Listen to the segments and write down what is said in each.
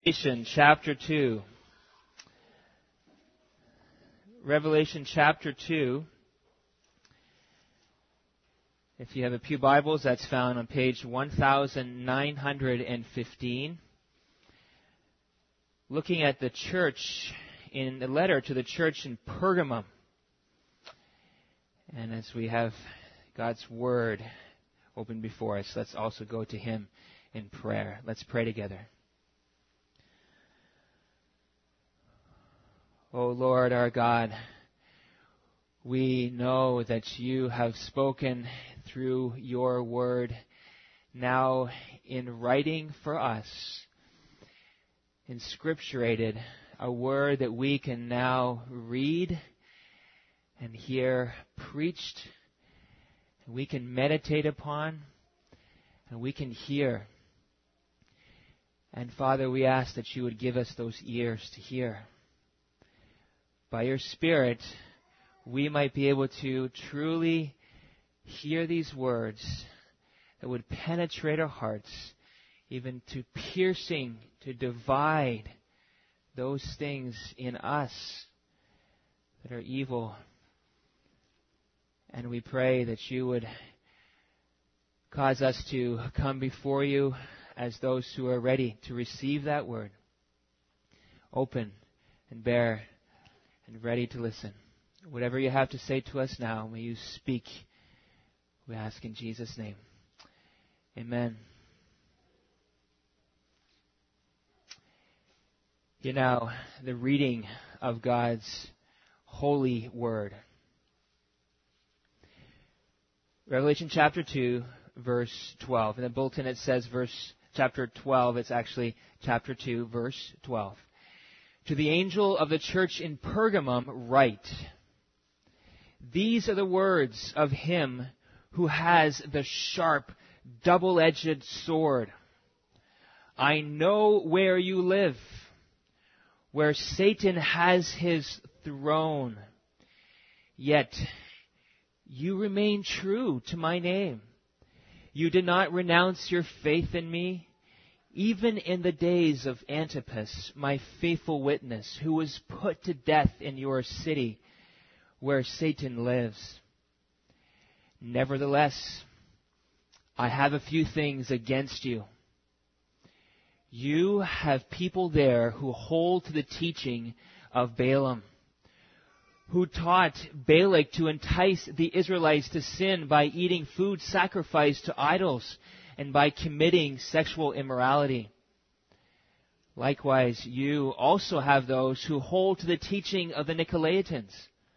Revelation chapter 2. Revelation chapter 2. If you have a Pew Bibles, that's found on page 1915. Looking at the church in the letter to the church in Pergamum. And as we have God's Word open before us, let's also go to Him in prayer. Let's pray together. O Lord our God, we know that you have spoken through your word now in writing for us, inscripturated, a word that we can now read and hear preached, and we can meditate upon, and we can hear. And Father, we ask that you would give us those ears to hear. By your Spirit, we might be able to truly hear these words that would penetrate our hearts, even to piercing, to divide those things in us that are evil. And we pray that you would cause us to come before you as those who are ready to receive that word, open and bare and ready to listen. Whatever you have to say to us now, may you speak. We ask in Jesus' name. Amen. Hear now the reading of God's holy word. Revelation chapter 2, verse 12. In the bulletin it says chapter 12. It's actually chapter 2, verse 12. To the angel of the church in Pergamum write, these are the words of him who has the sharp, double-edged sword. I know where you live, where Satan has his throne. Yet you remain true to my name. You did not renounce your faith in me, even in the days of Antipas, my faithful witness, who was put to death in your city where Satan lives. Nevertheless, I have a few things against you. You have people there who hold to the teaching of Balaam, who taught Balak to entice the Israelites to sin by eating food sacrificed to idols and by committing sexual immorality. Likewise, you also have those who hold to the teaching of the Nicolaitans.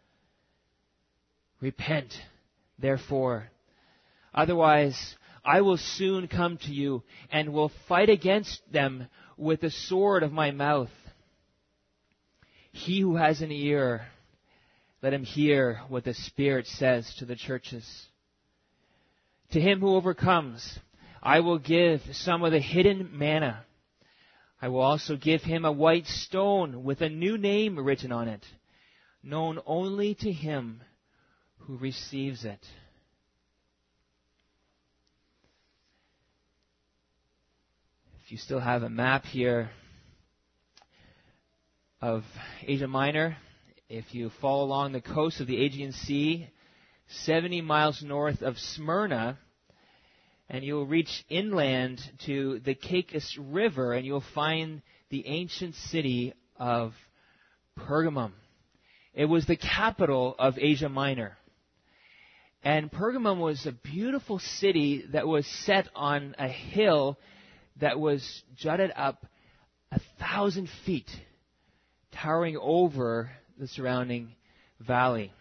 Repent, therefore. Otherwise, I will soon come to you and will fight against them with the sword of my mouth. He who has an ear, let him hear what the Spirit says to the churches. To him who overcomes, I will give some of the hidden manna. I will also give him a white stone with a new name written on it, known only to him who receives it. If you still have a map here of Asia Minor, if you follow along the coast of the Aegean Sea, 70 miles north of Smyrna, and you'll reach inland to the Caicus River, and you'll find the ancient city of Pergamum. It was the capital of Asia Minor. And Pergamum was a beautiful city that was set on a hill that was jutted up 1,000 feet, towering over the surrounding valley.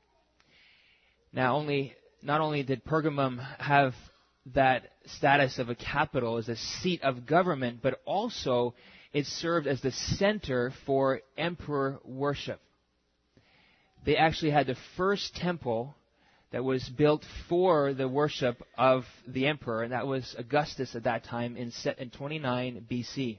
Now, not only did Pergamum have that status of a capital as a seat of government, but also it served as the center for emperor worship. They actually had the first temple that was built for the worship of the emperor, and that was Augustus at that time in 29 BC.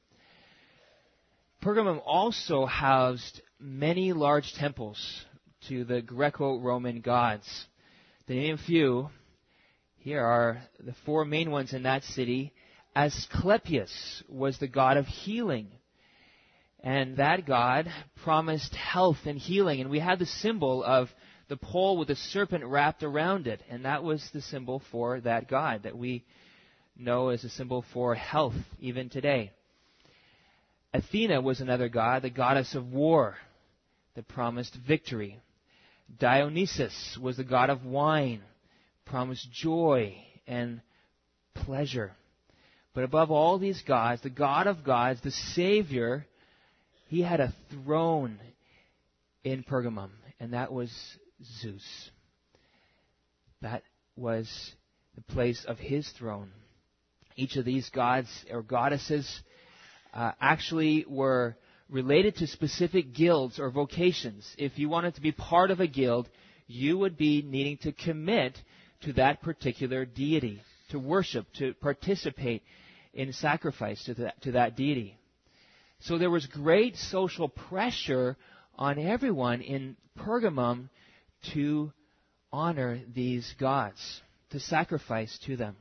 Pergamum also housed many large temples to the Greco-Roman gods. To name a few, here are the four main ones in that city: Asclepius was the god of healing. And that god promised health and healing. And we had the symbol of the pole with a serpent wrapped around it. And that was the symbol for that god that we know as a symbol for health even today. Athena was another god, the goddess of war, that promised victory. Dionysus was the god of wine, promised joy and pleasure. But above all these gods, the God of gods, the Savior, he had a throne in Pergamum, and that was Zeus. That was the place of his throne. Each of these gods or goddesses actually were related to specific guilds or vocations. If you wanted to be part of a guild, you would be needing to commit to that particular deity, to worship, to participate in sacrifice to that deity. So there was great social pressure on everyone in Pergamum to honor these gods, to sacrifice to them.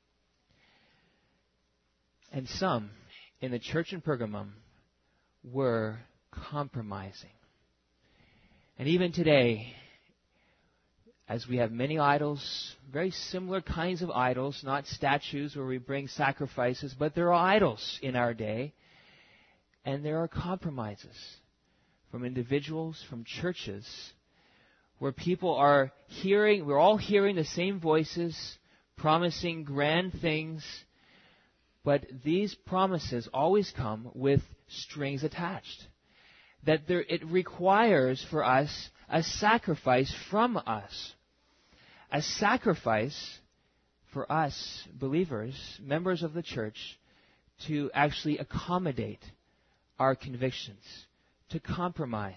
And some in the church in Pergamum were compromising. And even today, as we have many idols, very similar kinds of idols, not statues where we bring sacrifices, but there are idols in our day, and there are compromises from individuals, from churches, where people are hearing, we're all hearing the same voices, promising grand things, but these promises always come with strings attached. That it requires for us a sacrifice from us. A sacrifice for us, believers, members of the church, to actually accommodate our convictions, to compromise.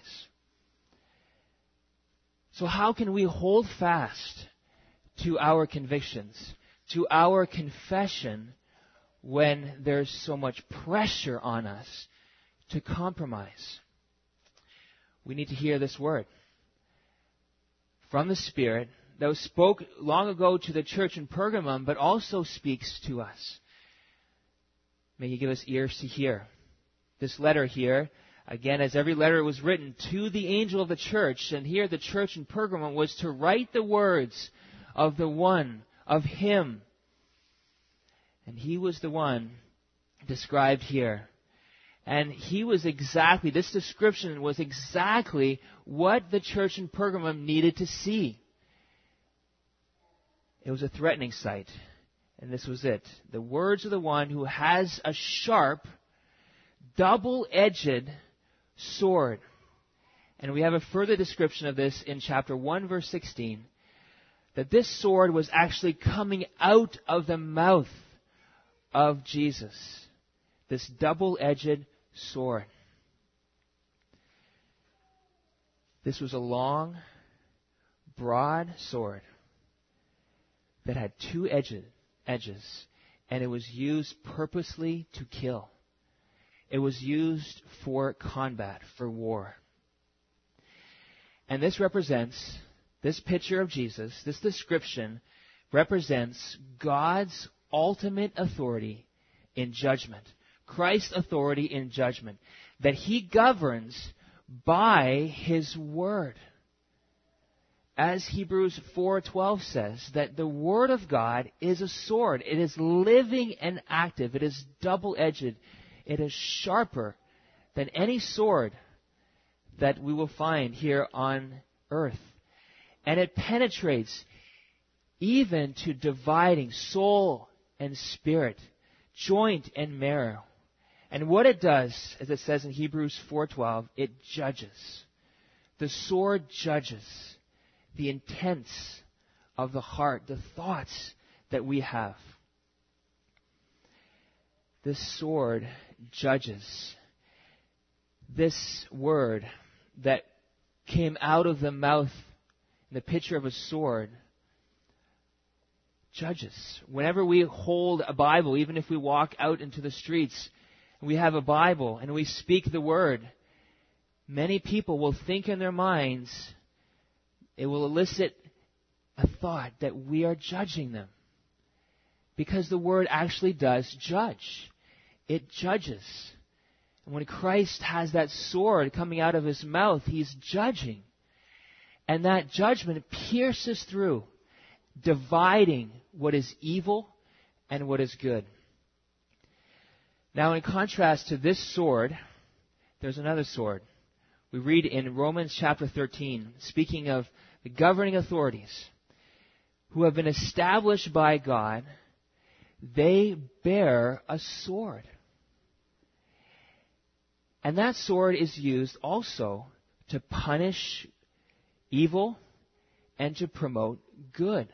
So how can we hold fast to our convictions, to our confession, when there's so much pressure on us to compromise? We need to hear this word from the Spirit that was spoke long ago to the church in Pergamum, but also speaks to us. May He give us ears to hear. This letter here, again, as every letter was written to the angel of the church, and here the church in Pergamum was to write the words of the one, of Him. And He was the one described here. And He was exactly, this description was exactly what the church in Pergamum needed to see. It was a threatening sight. And this was it. The words of the one who has a sharp, double-edged sword. And we have a further description of this in chapter 1, verse 16. That this sword was actually coming out of the mouth of Jesus. This double-edged sword. This was a long, broad sword that had two edges, and it was used purposely to kill. It was used for combat, for war. And this picture of Jesus, this description represents God's ultimate authority in judgment. Christ's authority in judgment. That He governs by His Word. As Hebrews 4:12 says, that the Word of God is a sword. It is living and active. It is double-edged. It is sharper than any sword that we will find here on earth. And it penetrates even to dividing soul and spirit, joint and marrow. And what it does, as it says in Hebrews 4:12, it judges. The sword judges the intents of the heart, the thoughts that we have. This sword judges. This word that came out of the mouth in the picture of a sword judges. Whenever we hold a Bible, even if we walk out into the streets, we have a Bible and we speak the Word, many people will think in their minds, it will elicit a thought that we are judging them. Because the Word actually does judge. It judges. And when Christ has that sword coming out of His mouth, He's judging. And that judgment pierces through, dividing what is evil and what is good. Now, in contrast to this sword, there's another sword. We read in Romans chapter 13, speaking of the governing authorities who have been established by God, they bear a sword. And that sword is used also to punish evil and to promote good.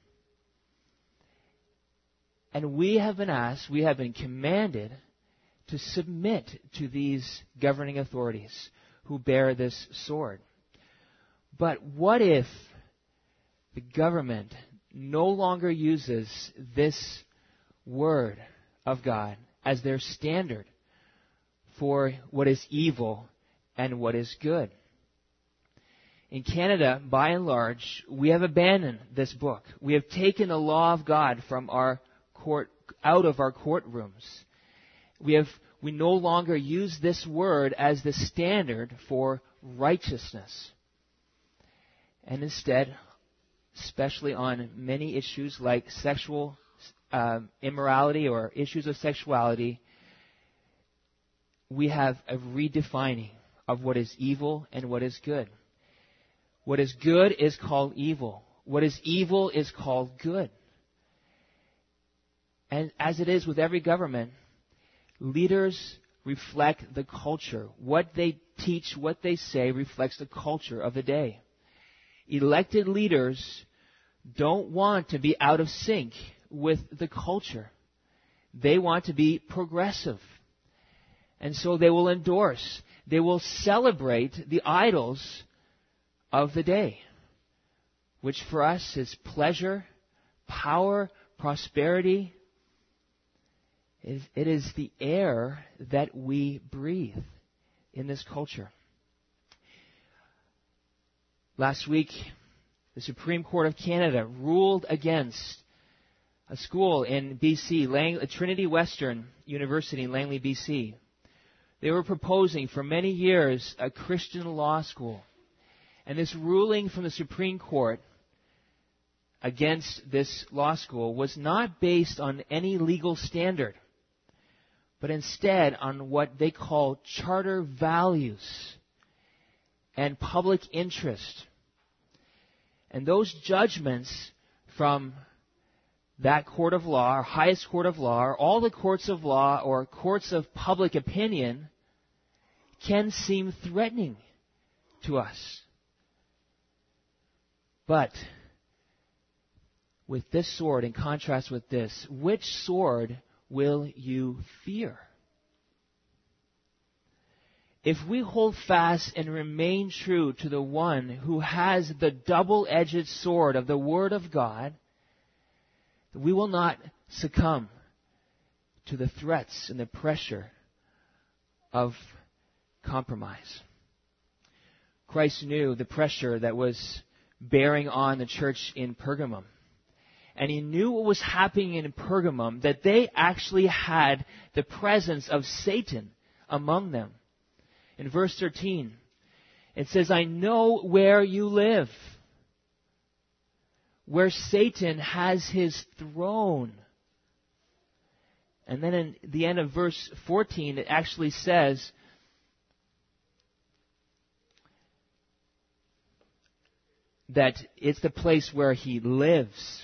And we have been asked, we have been commanded to submit to these governing authorities who bear this sword. But what if the government no longer uses this word of God as their standard for what is evil and what is good? In Canada, by and large, we have abandoned this book. We have taken the law of God from our court, out of our courtrooms. We no longer use this word as the standard for righteousness. And instead, especially on many issues like sexual immorality or issues of sexuality, we have a redefining of what is evil and what is good. What is good is called evil. What is evil is called good. And as it is with every government, leaders reflect the culture. What they teach, what they say reflects the culture of the day. Elected leaders don't want to be out of sync with the culture. They want to be progressive. And so they will endorse, they will celebrate the idols of the day, which for us is pleasure, power, prosperity. It is the air that we breathe in this culture. Last week, the Supreme Court of Canada ruled against a school in BC, Trinity Western University in Langley, BC. They were proposing for many years a Christian law school. And this ruling from the Supreme Court against this law school was not based on any legal standard, but instead on what they call charter values and public interest. And those judgments from that court of law, or highest court of law, or all the courts of law, or courts of public opinion, can seem threatening to us. But with this sword, in contrast with this, which sword will you fear? If we hold fast and remain true to the one who has the double-edged sword of the Word of God, we will not succumb to the threats and the pressure of compromise. Christ knew the pressure that was bearing on the church in Pergamum. And He knew what was happening in Pergamum, that they actually had the presence of Satan among them. In verse 13, it says, I know where you live, where Satan has his throne. And then in the end of verse 14, it actually says, that it's the place where he lives.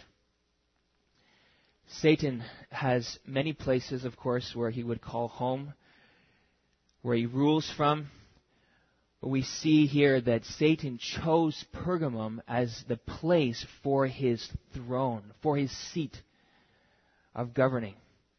Satan has many places, of course, where he would call home, where he rules from. But we see here that Satan chose Pergamum as the place for his throne, for his seat of governing.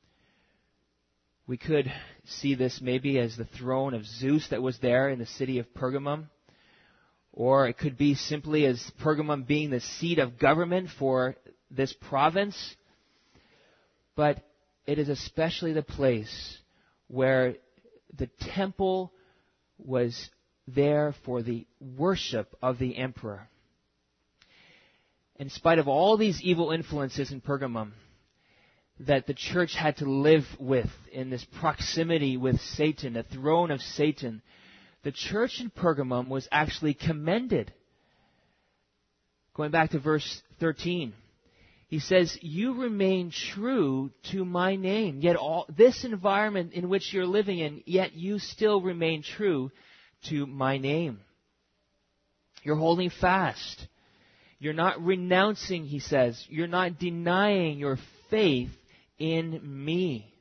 We could see this maybe as the throne of Zeus that was there in the city of Pergamum. Or it could be simply as Pergamum being the seat of government for this province. But it is especially the place where the temple was there for the worship of the emperor. In spite of all these evil influences in Pergamum, that the church had to live with in this proximity with Satan, the throne of Satan, the church in Pergamum was actually commended. Going back to verse 13, he says, "You remain true to my name." Yet this environment in which you're living in, yet you still remain true to my name. You're holding fast. You're not renouncing, he says. You're not denying your faith in me.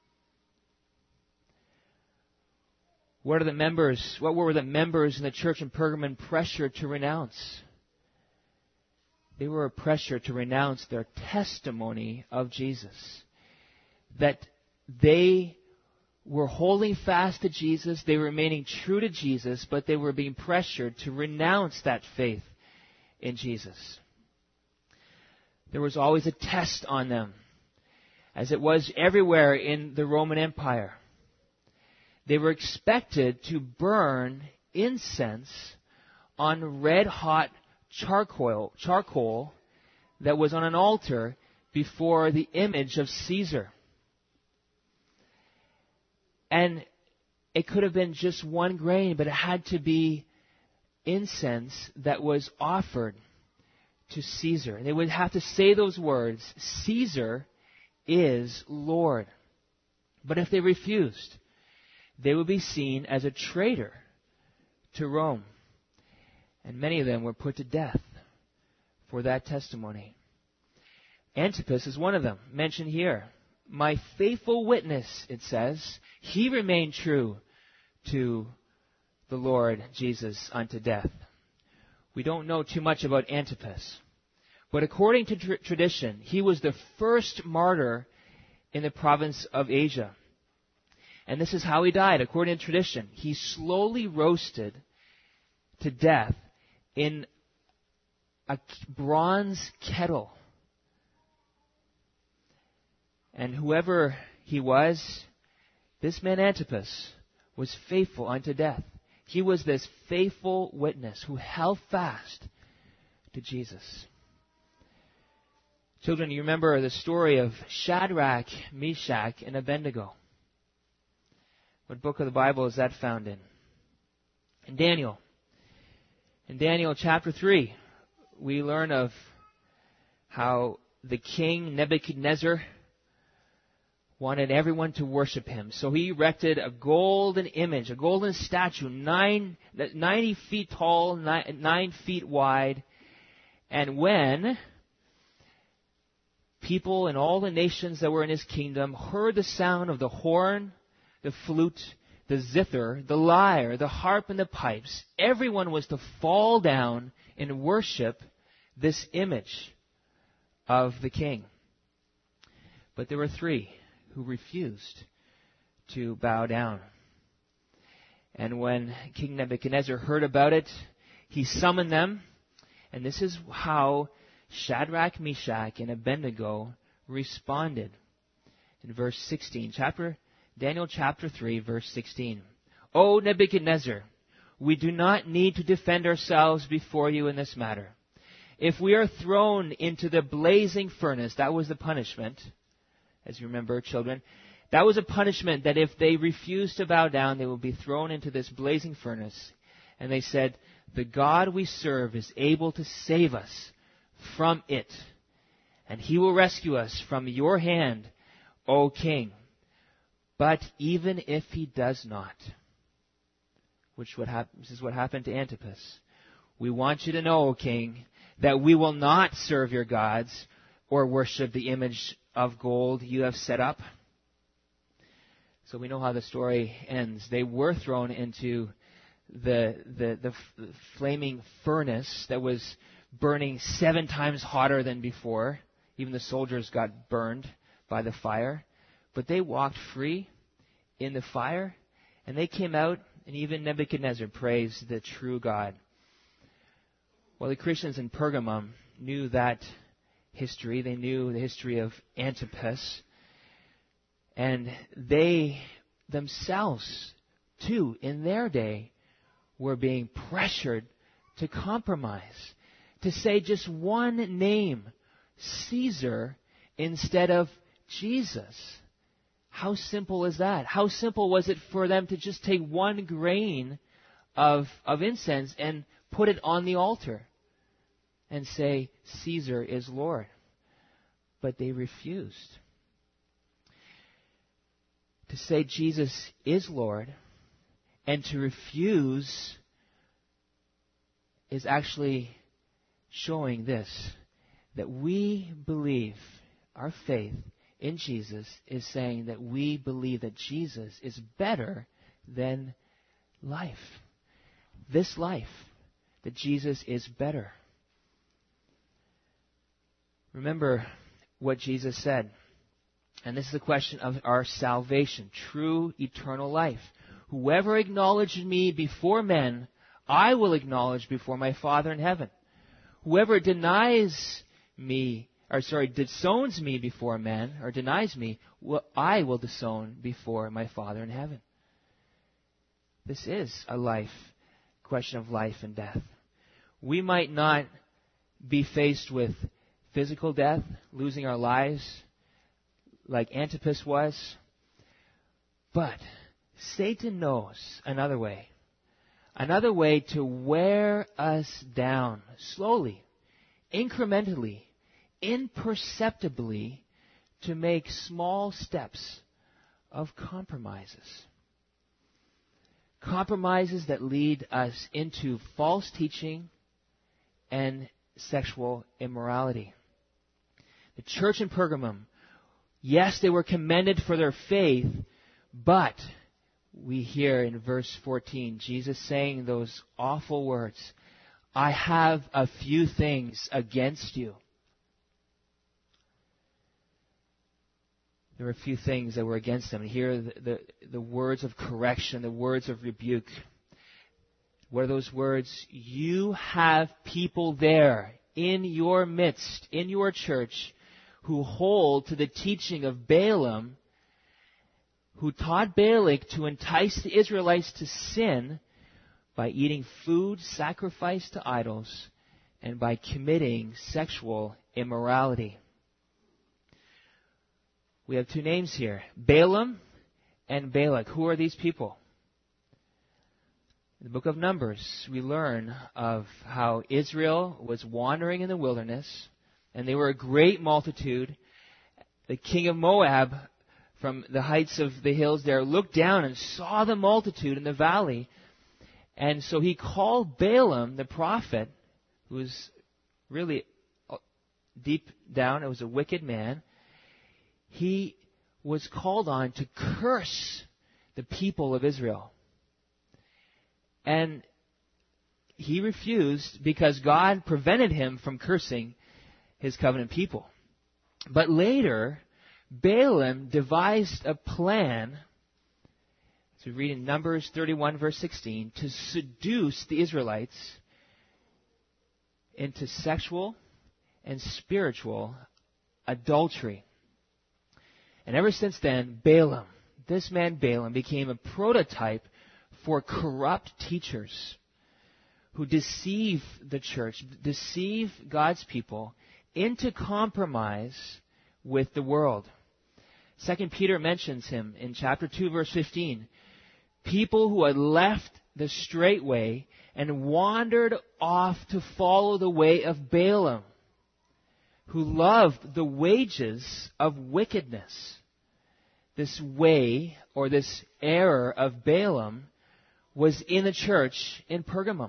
What were the members in the church in Pergamum pressured to renounce? They were pressured to renounce their testimony of Jesus. That they were holding fast to Jesus, they were remaining true to Jesus, but they were being pressured to renounce that faith in Jesus. There was always a test on them, as it was everywhere in the Roman Empire. They were expected to burn incense on red-hot charcoal that was on an altar before the image of Caesar. And it could have been just one grain, but it had to be incense that was offered to Caesar. And they would have to say those words, "Caesar is Lord." But if they refused, they would be seen as a traitor to Rome. And many of them were put to death for that testimony. Antipas is one of them, mentioned here. "My faithful witness," it says, he remained true to the Lord Jesus unto death. We don't know too much about Antipas, but according to tradition, he was the first martyr in the province of Asia. And this is how he died, according to tradition. He slowly roasted to death in a bronze kettle. And whoever he was, this man Antipas was faithful unto death. He was this faithful witness who held fast to Jesus. Children, you remember the story of Shadrach, Meshach, and Abednego. What book of the Bible is that found in? In Daniel. In Daniel chapter 3, we learn of how the king Nebuchadnezzar wanted everyone to worship him. So he erected a golden image, a golden statue, 90 feet tall, 9 feet wide. And when people in all the nations that were in his kingdom heard the sound of the horn, the flute, the zither, the lyre, the harp, and the pipes, everyone was to fall down and worship this image of the king. But there were 3 who refused to bow down. And when King Nebuchadnezzar heard about it, he summoned them. And this is how Shadrach, Meshach, and Abednego responded. In verse 16, Daniel chapter 3, verse 16. "O Nebuchadnezzar, we do not need to defend ourselves before you in this matter. If we are thrown into the blazing furnace," that was the punishment, as you remember, children, that was a punishment that if they refused to bow down, they would be thrown into this blazing furnace. And they said, "The God we serve is able to save us from it, and he will rescue us from your hand, O king. But even if he does not," this is what happened to Antipas, "we want you to know, O king, that we will not serve your gods or worship the image of gold you have set up." So we know how the story ends. They were thrown into the flaming furnace that was burning 7 times hotter than before. Even the soldiers got burned by the fire. But they walked free in the fire, and they came out, and even Nebuchadnezzar praised the true God. Well, the Christians in Pergamum knew that history. They knew the history of Antipas. And they themselves, too, in their day, were being pressured to compromise, to say just one name, Caesar, instead of Jesus. How simple is that? How simple was it for them to just take one grain of incense and put it on the altar and say, Caesar is Lord? But they refused. To say Jesus is Lord and to refuse is actually showing this, that we believe, our faith in Jesus is saying that we believe that Jesus is better than life. This life, that Jesus is better. Remember what Jesus said. And this is the question of our salvation, true eternal life. Whoever acknowledged me before men, I will acknowledge before my Father in heaven. Whoever disowns me before men, or denies me, I will disown before my Father in heaven. This is a question of life and death. We might not be faced with physical death, losing our lives, like Antipas was. But Satan knows another way to wear us down slowly, incrementally, imperceptibly, to make small steps of compromises. Compromises that lead us into false teaching and sexual immorality. The church in Pergamum, yes, they were commended for their faith, but we hear in verse 14, Jesus saying those awful words, I have a few things against you. There were a few things that were against them. And here are the words of correction, the words of rebuke. What are those words? You have people there in your midst, in your church, who hold to the teaching of Balaam, who taught Balak to entice the Israelites to sin by eating food sacrificed to idols and by committing sexual immorality. We have two names here, Balaam and Balak. Who are these people? In the book of Numbers, we learn of how Israel was wandering in the wilderness, and they were a great multitude. The king of Moab, from the heights of the hills there, looked down and saw the multitude in the valley. And so he called Balaam, the prophet, who was really deep down, it was a wicked man. He was called on to curse the people of Israel. And he refused because God prevented him from cursing his covenant people. But later, Balaam devised a plan, as we read in Numbers 31 verse 16, to seduce the Israelites into sexual and spiritual adultery. And ever since then, Balaam, this man Balaam, became a prototype for corrupt teachers who deceive the church, deceive God's people into compromise with the world. 2 Peter mentions him in chapter 2, verse 15. People who had left the straight way and wandered off to follow the way of Balaam, who loved the wages of wickedness. This way, or this error of Balaam, was in the church in Pergamum.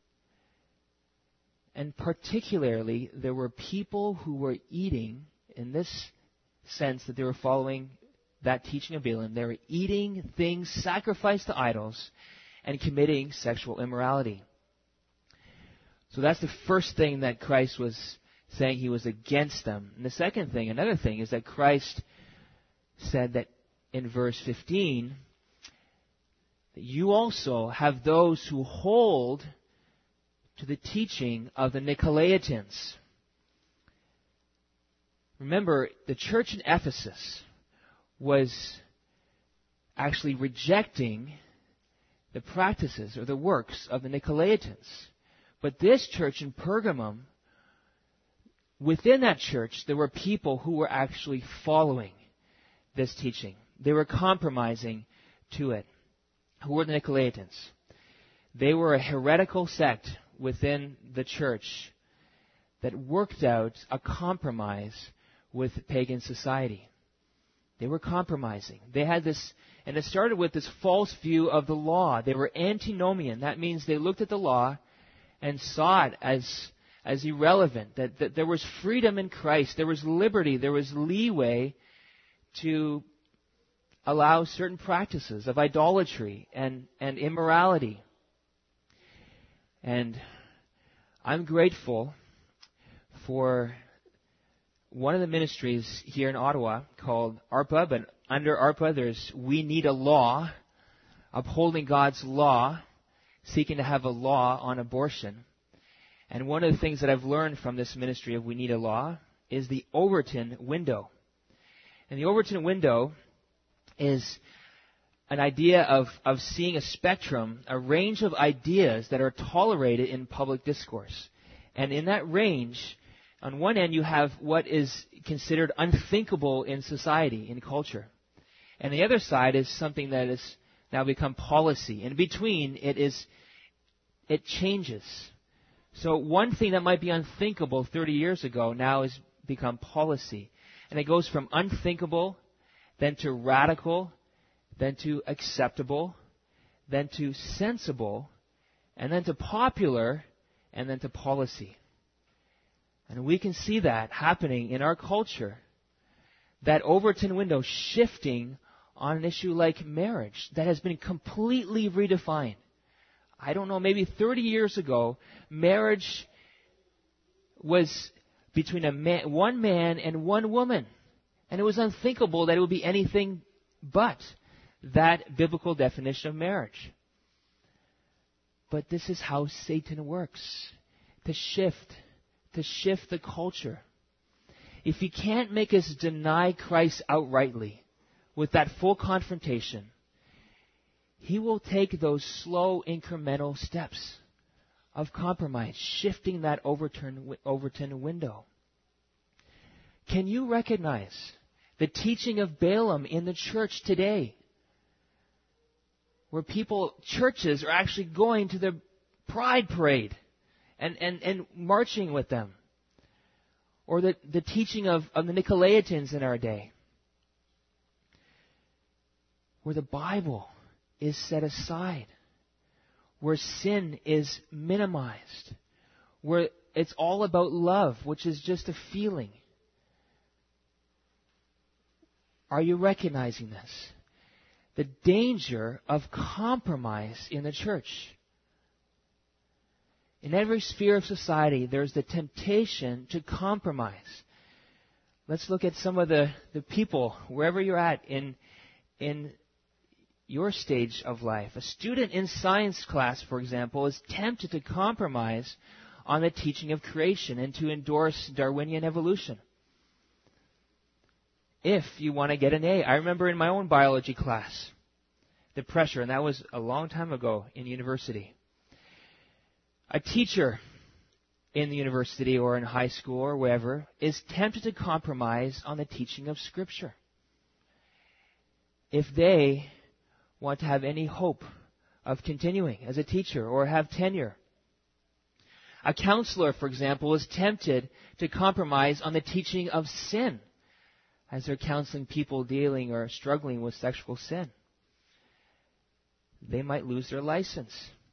And particularly, there were people who were eating, in this sense that they were following that teaching of Balaam, they were eating things sacrificed to idols and committing sexual immorality. So that's the first thing that Christ was saying he was against them. And the second thing, another thing, is that Christ said that in verse 15, that you also have those who hold to the teaching of the Nicolaitans. Remember, the church in Ephesus was actually rejecting the practices or the works of the Nicolaitans. But this church in Pergamum, within that church, there were people who were actually following this teaching. They were compromising to it. Who were the Nicolaitans? They were a heretical sect within the church that worked out a compromise with pagan society. They were compromising. They had this, and it started with this false view of the law. They were antinomian. That means they looked at the law and saw it as irrelevant, that there was freedom in Christ, there was liberty, there was leeway to allow certain practices of idolatry and immorality. And I'm grateful for one of the ministries here in Ottawa called ARPA, but under ARPA there's We Need a Law, upholding God's law, seeking to have a law on abortion. And one of the things that I've learned from this ministry of We Need a Law is the Overton window. And the Overton window is an idea of seeing a spectrum, a range of ideas that are tolerated in public discourse. And in that range, on one end, you have what is considered unthinkable in society, in culture. And the other side is something that has now become policy. In between, it changes. So one thing that might be unthinkable 30 years ago now has become policy. And it goes from unthinkable, then to radical, then to acceptable, then to sensible, and then to popular, and then to policy. And we can see that happening in our culture. That Overton window shifting on an issue like marriage that has been completely redefined. I don't know, maybe 30 years ago, marriage was between one man and one woman. And it was unthinkable that it would be anything but that biblical definition of marriage. But this is how Satan works, to shift the culture. If he can't make us deny Christ outrightly with that full confrontation, he will take those slow incremental steps of compromise, shifting that Overton window. Can you recognize the teaching of Balaam in the church today? Where churches are actually going to the pride parade and marching with them. Or the teaching of the Nicolaitans in our day. Where the Bible is set aside. Where sin is minimized. Where it's all about love, which is just a feeling. Are you recognizing this? The danger of compromise in the church. In every sphere of society, there's the temptation to compromise. Let's look at some of the people, wherever you're at in your stage of life. A student in science class, for example, is tempted to compromise on the teaching of creation and to endorse Darwinian evolution. If you want to get an A. I remember in my own biology class, the pressure, and that was a long time ago in university. A teacher in the university or in high school or wherever is tempted to compromise on the teaching of Scripture. If they want to have any hope of continuing as a teacher or have tenure. A counselor, for example, is tempted to compromise on the teaching of sin as they're counseling people dealing or struggling with sexual sin. They might lose their license.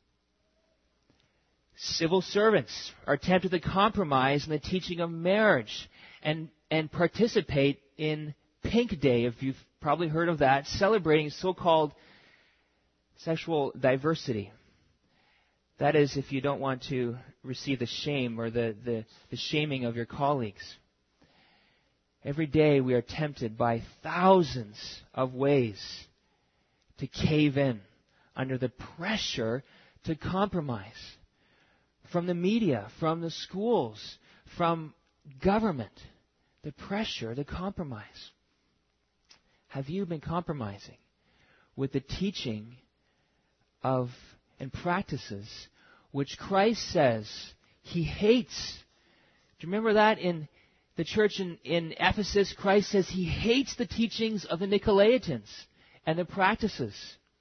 Civil servants are tempted to compromise in the teaching of marriage and participate in Pink Day, if you've probably heard of that, celebrating so-called sexual diversity. That is, if you don't want to receive the shame or the shaming of your colleagues. Every day we are tempted by thousands of ways to cave in under the pressure to compromise. From the media, from the schools, from government, the pressure to compromise. Have you been compromising with the teaching of and practices which Christ says He hates? Do you remember that in the church in Ephesus, Christ says he hates the teachings of the Nicolaitans and the practices,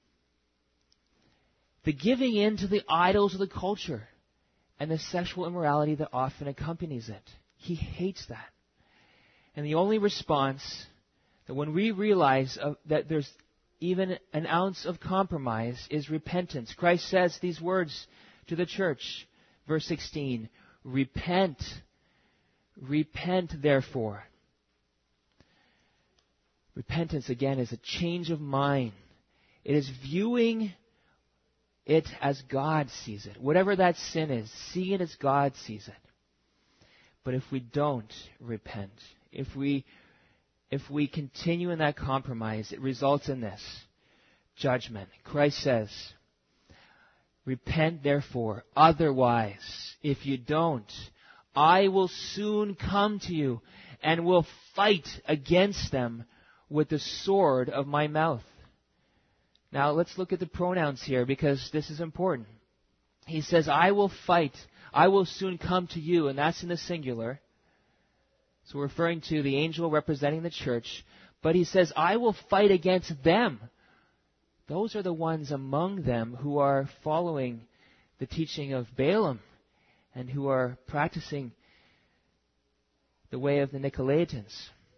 the giving in to the idols of the culture, and the sexual immorality that often accompanies it. He hates that. And the only response, that when we realize that there's even an ounce of compromise, is repentance. Christ says these words to the church, verse 16, repent. Repent, therefore. Repentance, again, is a change of mind. It is viewing it as God sees it. Whatever that sin is, see it as God sees it. But if we don't repent, if we continue in that compromise, it results in this judgment. Christ says, repent therefore, otherwise, if you don't, I will soon come to you and will fight against them with the sword of my mouth. Now let's look at the pronouns here, because this is important. He says, I will fight, I will soon come to you, and that's in the singular. So we're referring to the angel representing the church. But he says, I will fight against them. Those are the ones among them who are following the teaching of Balaam and who are practicing the way of the Nicolaitans.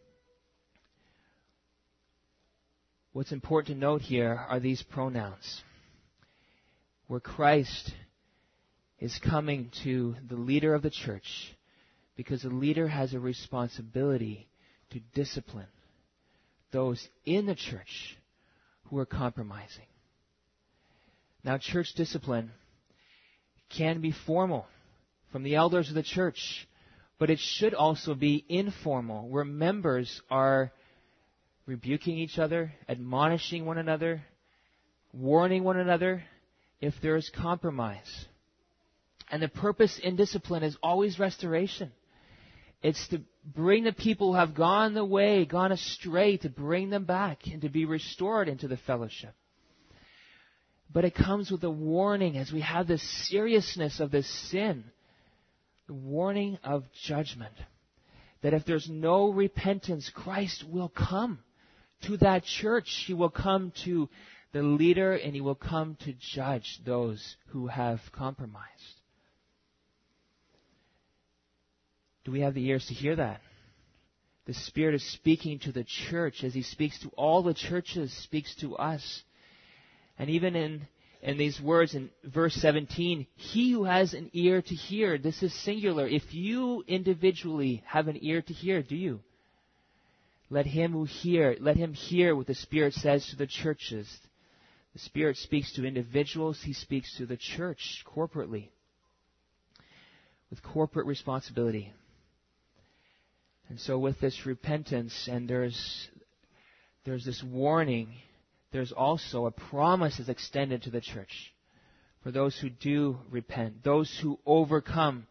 What's important to note here are these pronouns, where Christ is coming to the leader of the church, because the leader has a responsibility to discipline those in the church who are compromising. Now, church discipline can be formal from the elders of the church, but it should also be informal, where members are rebuking each other, admonishing one another, warning one another if there is compromise. And the purpose in discipline is always restoration. It's to bring the people who have gone the way, gone astray, to bring them back and to be restored into the fellowship. But it comes with a warning as we have the seriousness of this sin, the warning of judgment. That if there's no repentance, Christ will come to that church. He will come to the leader, and he will come to judge those who have compromised. Do we have the ears to hear that? The Spirit is speaking to the church as he speaks to all the churches, speaks to us. And even in these words in verse 17, he who has an ear to hear, this is singular. If you individually have an ear to hear, do you? Let him hear what the Spirit says to the churches. The Spirit speaks to individuals, he speaks to the church corporately, with corporate responsibility. And so with this repentance, and there's this warning, there's also a promise that's extended to the church for those who do repent, those who overcome.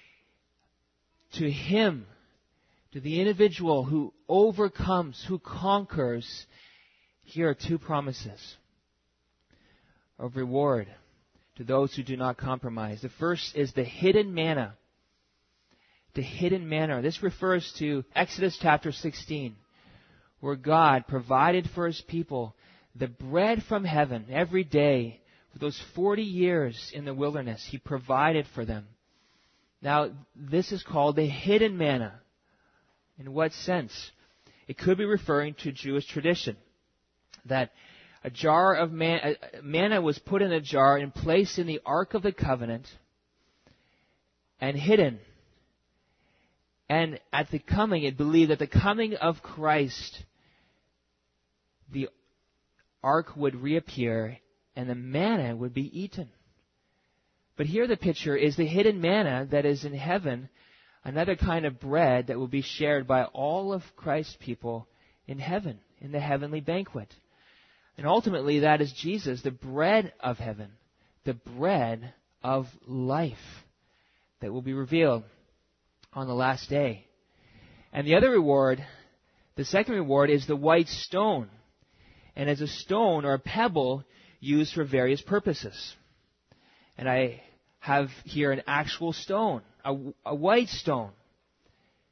To him, to the individual who overcomes, who conquers, here are two promises of reward to those who do not compromise. The first is the hidden manna. The hidden manna. This refers to Exodus chapter 16, where God provided for his people the bread from heaven every day. For those 40 years in the wilderness, he provided for them. Now, this is called the hidden manna. In what sense? It could be referring to Jewish tradition, that a jar of manna was put in a jar and placed in the Ark of the Covenant and hidden. And at the coming, it believed that the coming of Christ, the ark would reappear and the manna would be eaten. But here the picture is the hidden manna that is in heaven, another kind of bread that will be shared by all of Christ's people in heaven, in the heavenly banquet. And ultimately that is Jesus, the bread of heaven, the bread of life that will be revealed on the last day. And the other reward, the second reward, is the white stone. And as a stone or a pebble used for various purposes. And I have here an actual stone, a white stone.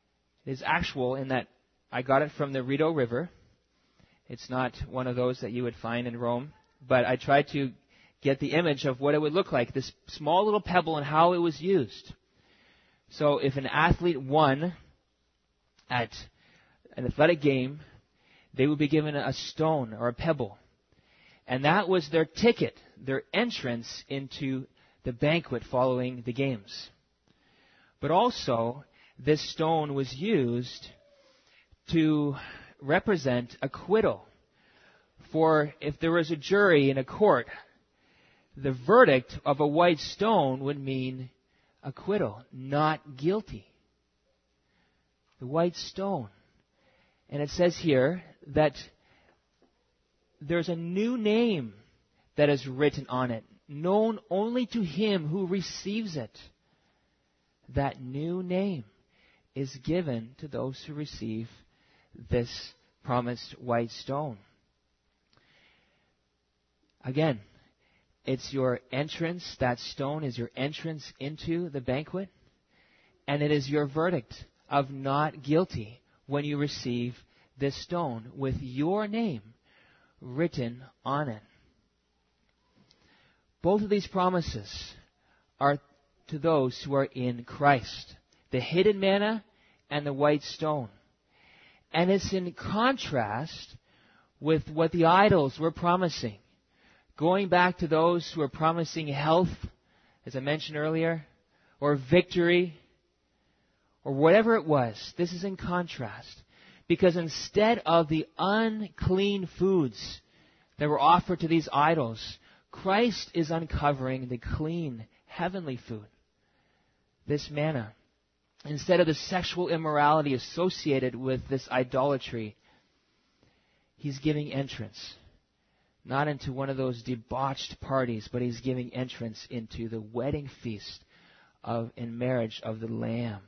It is actual in that I got it from the Rideau River. It's not one of those that you would find in Rome, but I tried to get the image of what it would look like, this small little pebble and how it was used. So if an athlete won at an athletic game, they would be given a stone or a pebble. And that was their ticket, their entrance into the banquet following the games. But also, this stone was used to represent acquittal. For if there was a jury in a court, the verdict of a white stone would mean acquittal, not guilty. The white stone. And it says here that there's a new name that is written on it, known only to him who receives it. That new name is given to those who receive this promised white stone. Again, it's your entrance, that stone is your entrance into the banquet, and it is your verdict of not guilty when you receive this stone with your name written on it. Both of these promises are to those who are in Christ. The hidden manna and the white stone. And it's in contrast with what the idols were promising. Going back to those who are promising health, as I mentioned earlier, or victory, or whatever it was. This is in contrast. Because instead of the unclean foods that were offered to these idols, Christ is uncovering the clean, heavenly food. This manna. Instead of the sexual immorality associated with this idolatry, He's giving entrance. Not into one of those debauched parties, but He's giving entrance into the wedding feast in marriage of the Lamb.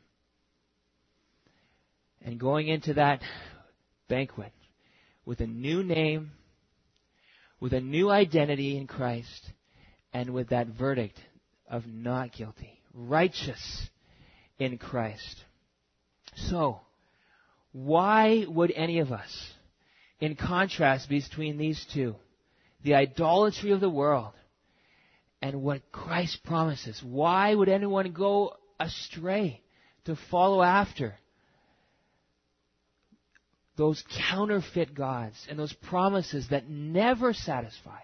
And going into that banquet with a new name, with a new identity in Christ, and with that verdict of not guilty, righteous in Christ. So, why would any of us, in contrast between these two, the idolatry of the world and what Christ promises, why would anyone go astray to follow after those counterfeit gods and those promises that never satisfy?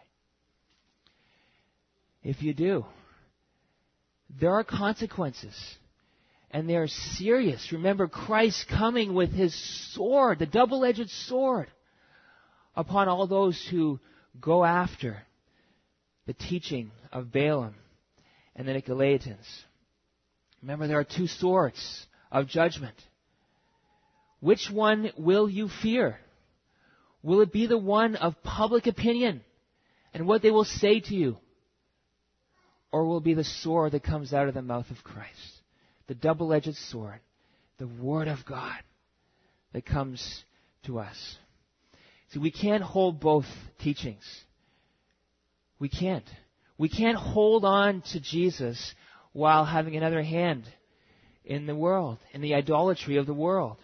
If you do, there are consequences. And they are serious. Remember Christ coming with His sword, the double-edged sword, upon all those who go after the teaching of Balaam and the Nicolaitans. Remember, there are two swords of judgment. Which one will you fear? Will it be the one of public opinion and what they will say to you? Or will it be the sword that comes out of the mouth of Christ? The double-edged sword, the Word of God that comes to us. See, we can't hold both teachings. We can't. We can't hold on to Jesus while having another hand in the world, in the idolatry of the world.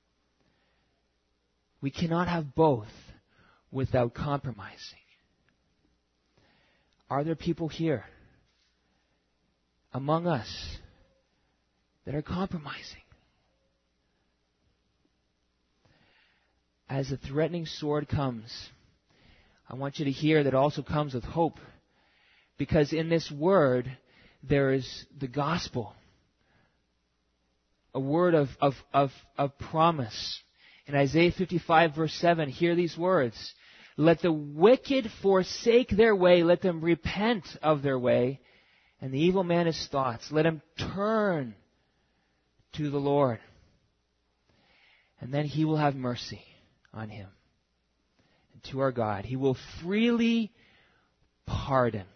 We cannot have both without compromising. Are there people here among us that are compromising? As the threatening sword comes, I want you to hear that also comes with hope. Because in this word, there is the gospel. A word of promise. In Isaiah 55 verse 7, hear these words. Let the wicked forsake their way. Let them repent of their way. And the evil man his thoughts. Let him turn to the Lord. And then He will have mercy on him. And to our God, He will freely pardon.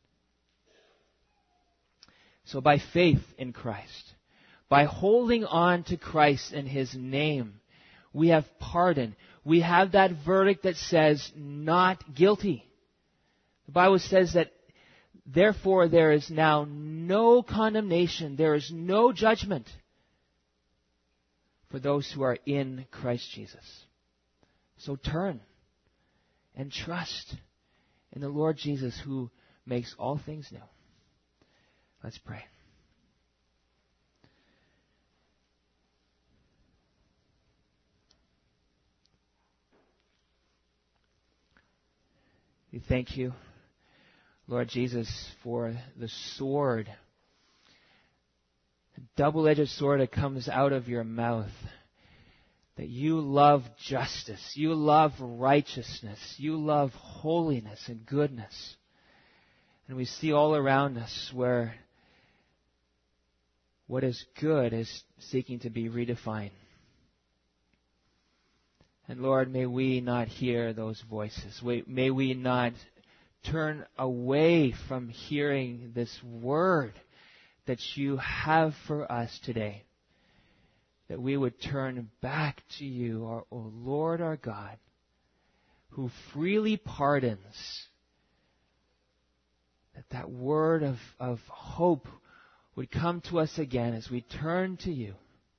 So by faith in Christ, by holding on to Christ and His name, we have pardon. We have that verdict that says not guilty. The Bible says that therefore there is now no condemnation. There is no judgment for those who are in Christ Jesus. So turn and trust in the Lord Jesus, who makes all things new. Let's pray. We thank you, Lord Jesus, for the sword, the double-edged sword that comes out of your mouth, that you love justice, you love righteousness, you love holiness and goodness. And we see all around us where what is good is seeking to be redefined. And Lord, may we not hear those voices. May we not turn away from hearing this word that you have for us today. That we would turn back to you, O Lord our God, who freely pardons. That word of hope would come to us again as we turn to you.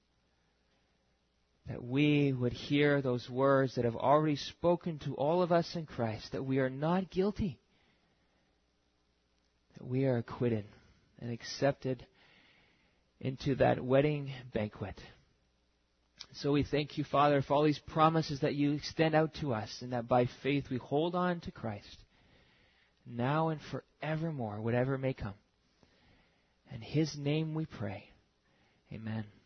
That we would hear those words that have already spoken to all of us in Christ, that we are not guilty, that we are acquitted and accepted into that wedding banquet. So we thank you, Father, for all these promises that you extend out to us, and that by faith we hold on to Christ, now and forevermore, whatever may come. In His name we pray. Amen.